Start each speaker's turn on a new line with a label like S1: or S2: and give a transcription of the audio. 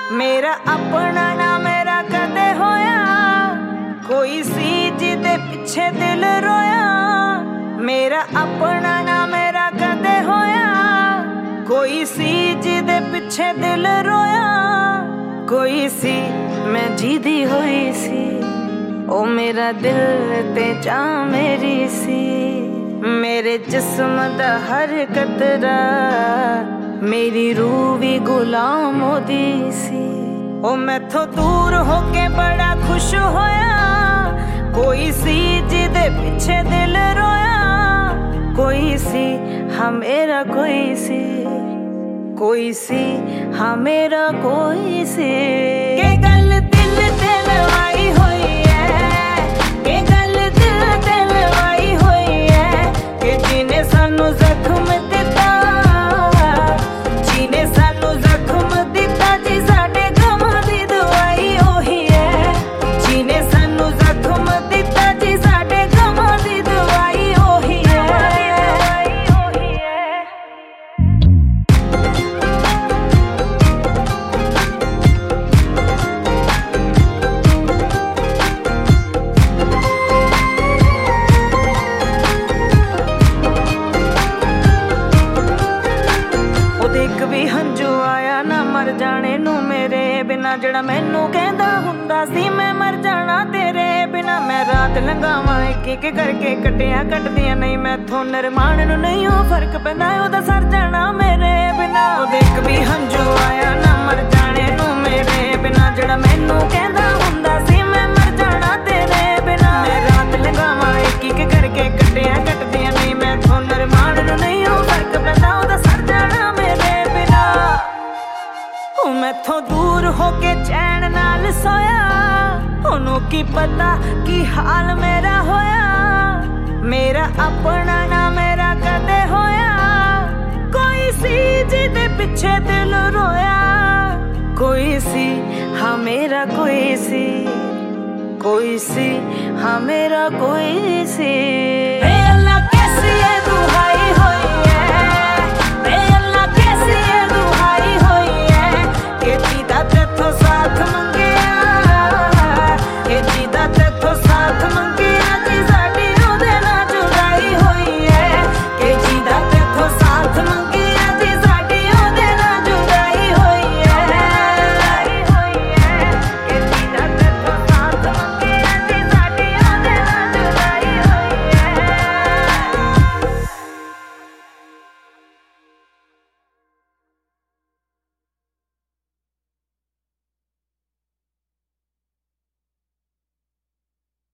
S1: मेरा अपना ना मेरा कदे होया, कोई सी जिदे पिछे दिल रोया। मेरा अपना ना मेरा कदे होया, कोई सी जिदे पिछे दिल रोया। कोई सी मैं जीदी होई सी, ओ मेरा दिल ते जा मेरी सी। मेरे जिस्म दा हर कतरा मेरी रूह भी गुलाम होदी सी। ओ मैथों दूर होके बड़ा खुश होया, कोई सी जिदे पिछे दिल रोया। कोई सी हाँ मेरा कोई सी, कोई सी हाँ मेरा कोई सी। के गल दिल ते लवाई होई है, के गल दिल ते लवाई होई है। के जिने सानू जख्म दिता, जिने सानू जख्म दिता जी साडे गमां दी दवाई ओही है। जिने सानू जख्म दिता जी साडे गमां दी दवाई ओही है। एक भी हंजू आया ना मर जाने नू मेरे बिना, जड़ा मैनू कहंदा हुंदा सी मैं मर जाना तेरे बिना। मैं रात लंघावां एक एक करके कटिया कटदियां नहीं मैथों निरमान नू नहीं हो फर्क पैंदा ओदा सर जाना मेरे बिना। एक भी हंजू आया ना मर जाने नू मेरे बिना, जड़ा मैनू कहंदा हुंदा सी मैं मर जाना तेरे बिना। मैं रात लंघावां एक एक करके कटिया कटदियां नहीं मैथों निरमान नू नहीं हो फर्क पैंदा ओदा सर जाना मैथों दूर होके चैन नाल सोया। ओनू की पता की हाल मेरा होया, मेरा अपना ना मेरा कदे होया। कोई सी जिदे पिछे दिल रोया, कोई सी हाँ मेरा कोई सी, कोई सी हाँ मेरा कोई सी।